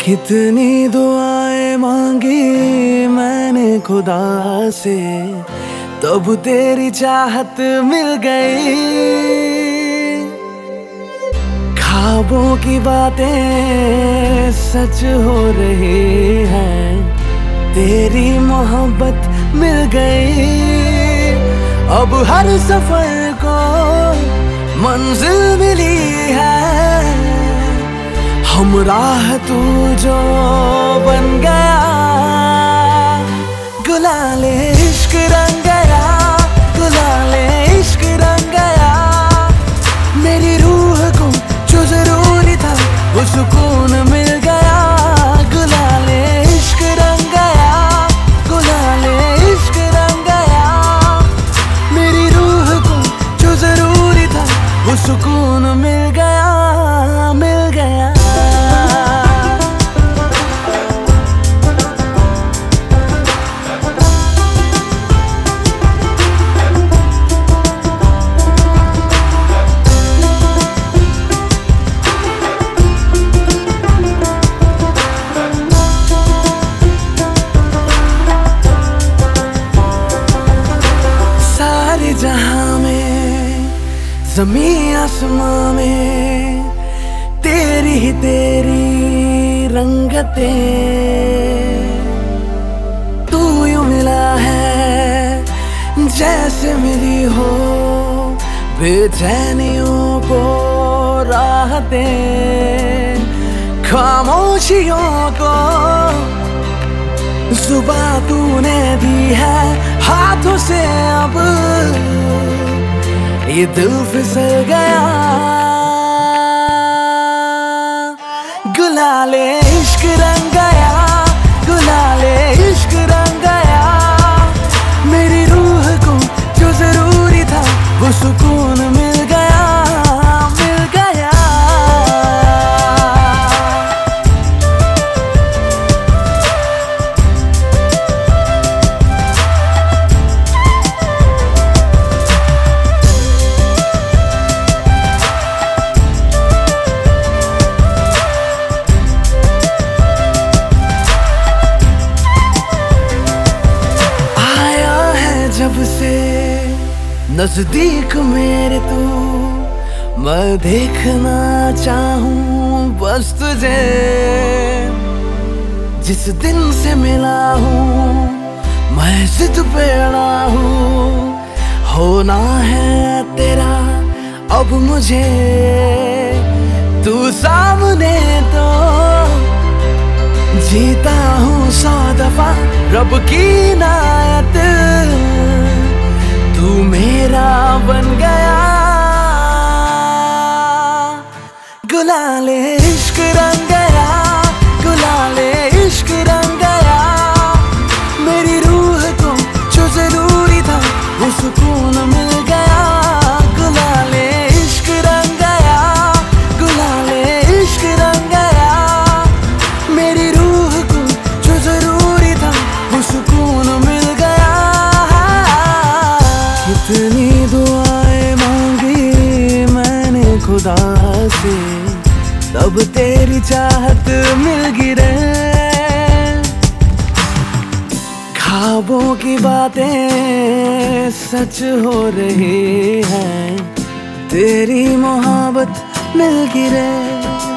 कितनी दुआएं मांगी मैंने खुदा से, तब तेरी चाहत मिल गई। ख्वाबों की बातें सच हो रही हैं, तेरी मोहब्बत मिल गई। अब हर सफर को मंजिल मिली है, हमराह तू जो बन गया। गुलाले इश्क रंग गया, गुलाले इश्क रंग गया। मेरी रूह को जो जरूरी था वो सुकून मिल गया। गुलाले इश्क रंग गया, गुलाले इश्क रंग गया। मेरी रूह को जो जरूरी था वो सुकून मिल गया, मिल गया। जहां में ज़मीं आसमां में तेरी ही तेरी रंगतें। तू यूं मिला है जैसे मिली हो बेचैनियों को राहतें। खामोशियों को जुबां तूने दी है हाथों से, अब ये दिल फिसल गया। गुलाले इश्क रंग गया, गुलाले इश्क रंग गया। मेरी रूह को जो जरूरी था वो सुकून मिल गया, मिल गया। जब से नजदीक मेरे तू, मैं देखना चाहूं बस तुझे। जिस दिन से मिला हूँ मैं जिद पे अड़ा हूँ, होना है तेरा अब मुझे। तू सामने तो जीता हूँ 100 दफा रब की नायत। तू मेरा बन गया। गुलाले इश्क रंग गया, गुलाले इश्क रंग गया। मेरी रूह को जो जरूरी था वो सुकून मिल गया। गुलाले इश्क रंग गया, गुलाले इश्क रंग गया। मेरी रूह को जो जरूरी था वो सुकून मिल गया। कितनी दुआएं मांगी मैंने खुदा से, तब तेरी चाहत मिल गिरे। ख्वाबों की बातें सच हो रही हैं, तेरी मोहब्बत मिल गिरे।